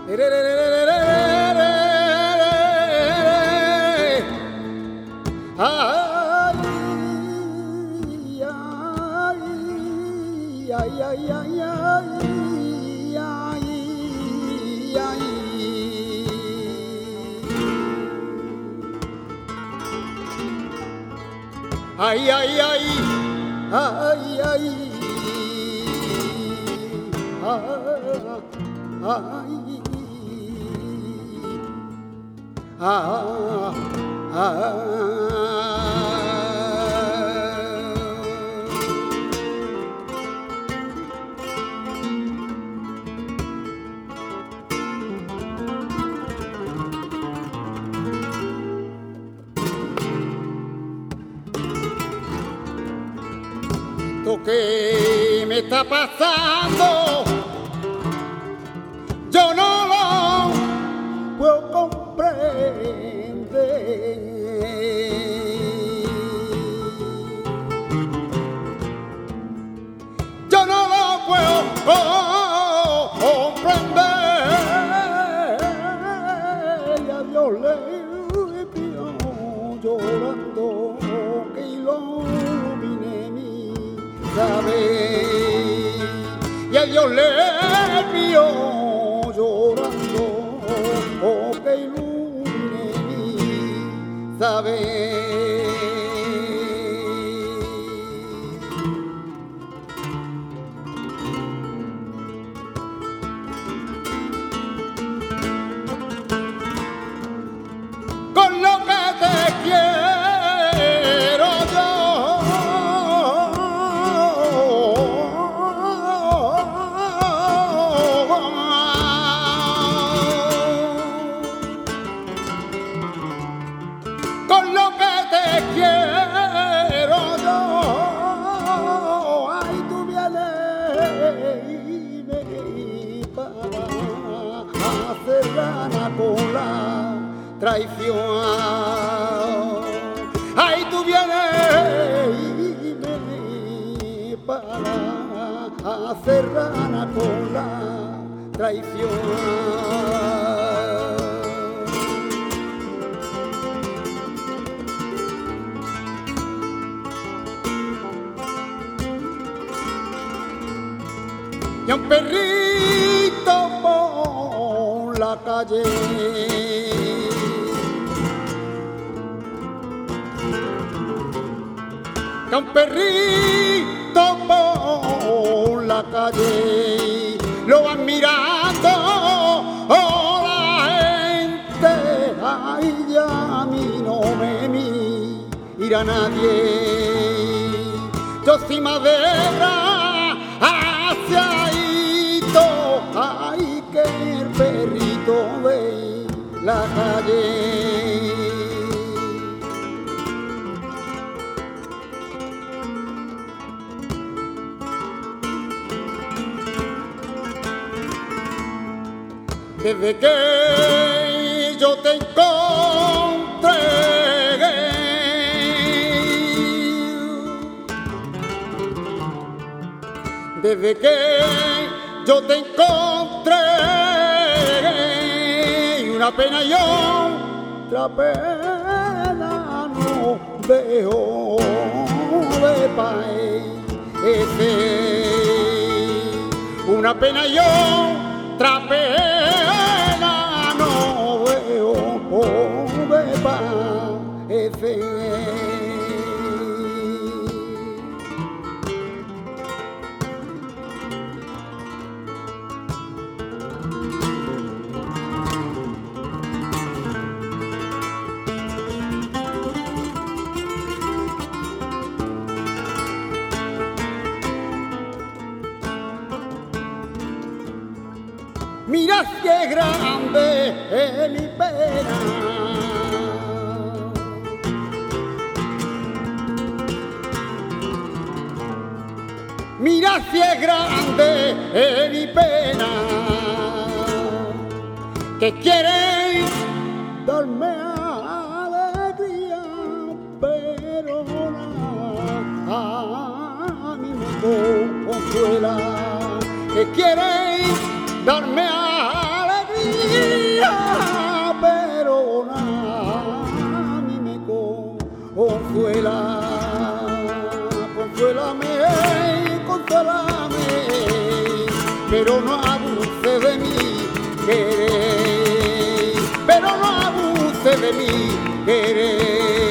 Ay, ay, ay, ay, ay, Lo que me está pasando, yo no lo puedo comprender. Yo no lo puedo comprender. Y a Dios le pido llorando que ilumine mi saber. Y a Dios le pido llorando que ilumine mi saber. Con lo que te quiero yo, con lo que te quiero yo, ay, tú vienes y me para hacer gana con la traición. Ay, tú vienes y me para hacer rana con la traición. Y a un perrito por la calle que un perrito por la calle lo van mirando la gente. Ay, ya a mí no me mira nadie. Yo soy madera haciaito, ay, que el perrito de la calle. Desde que yo te encontré, desde que yo te encontré, y una pena y otra pena no veo de padecer. Una pena y otra pena no veo de padecer. Mira si es grande mi pena, mira si es grande mi pena, que quiere darme alegría, pero a mí me consuela, que quiere darme alegría, adórame, pero no abuse de mí querer, pero no abuse de mí querer.